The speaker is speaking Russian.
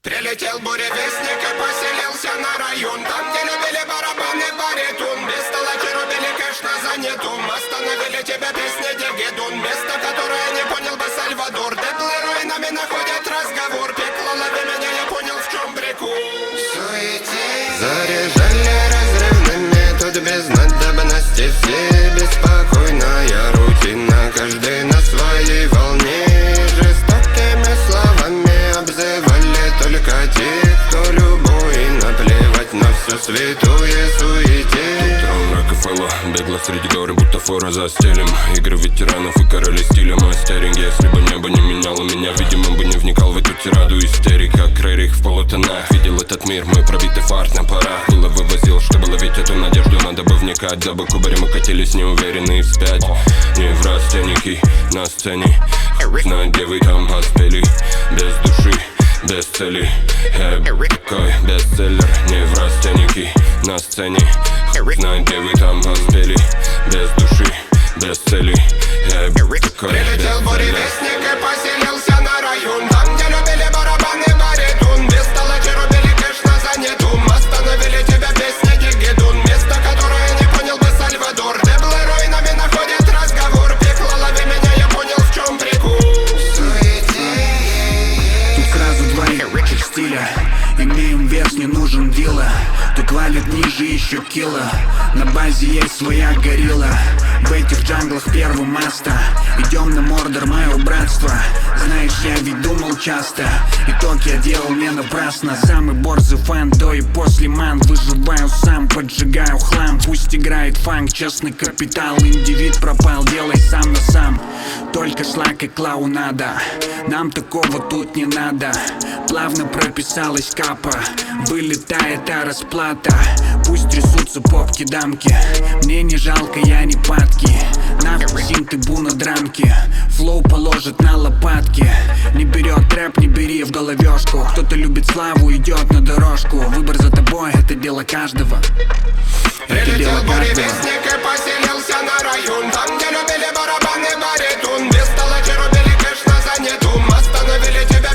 Прилетел буревестник и поселился на район. Там, где любили барабаны, баритон. Без толочи рубили кэш на занятом. Остановили тебя песни Дигидун. Место, которое не понял бы Сальвадор. Дедлы руинами находят разговор. Пекло, лови меня, я понял, в чем прикол. Заряжали разрывными, тут без надобности. Все беспокойная рутина, каждый на своей волне. Жестокими словами обзывали только тех, кто любой. Наплевать на всю святую суете. Трон Рокфелла, бегло среди горы, будто фора за стилем. Игры ветеранов и короли стиля. Мой стеринг, если бы небо не меняло меня, видимо бы не вникал в эту тираду истерик. Как Рерих в полутонах видел этот мир, мой пробитый фарт на парах. Было вывозил, чтобы ловить эту надежду, надо бы вникать. За бы кубарем мы катились неуверенные вспять. Не в растенники на сцене, знаю, где вы там поспели. Без души, без цели, такой бестселлер. Не в растеники на сцене, знаю, где вы там поспели. Без души, без цели, такой Прилетел бестселлер. буревестник и поселился на район. Там, где любили барабаны, баритон. Без толочи рубили кэш на занятом. Остановили тебя песни Дигидун. Место, которое не понял бы Сальвадор. Деблы руинами находят разговор. Пекло, лови меня, я понял, в чем прикол. Тут сразу два ебучих стиля. Имеем вес, не нужен вилла. Тут валит ниже еще кило. На базе есть своя горилла. В этих джанглах первый маста. Идем на мордор, мое братство. Знаешь, я ведь думал часто. Итог я делал не напрасно. Самый борзый фан до и после ман. Выживаю сам, поджигаю хлам. Пусть играет фанк, честный капитал. Индивид пропал, делай сам на сам. Только шлак и клоунада. Нам такого тут не надо. Плавно прописалась капа. Вылетает расплата. Пусть трясутся попки-дамки. Мне не жалко, я не падки. Нахуй синты, буна, драмки. Флоу положит на лопатки. Не берет рэп, не бери в головешку. Кто-то любит славу, идет на дорожку. Выбор за тобой, это дело каждого. Это дело Прилетел каждого. буревестник и поселился на район. Там, где любили барабаны, баритон. Без толочи рубили кэш на занятом. Остановили тебя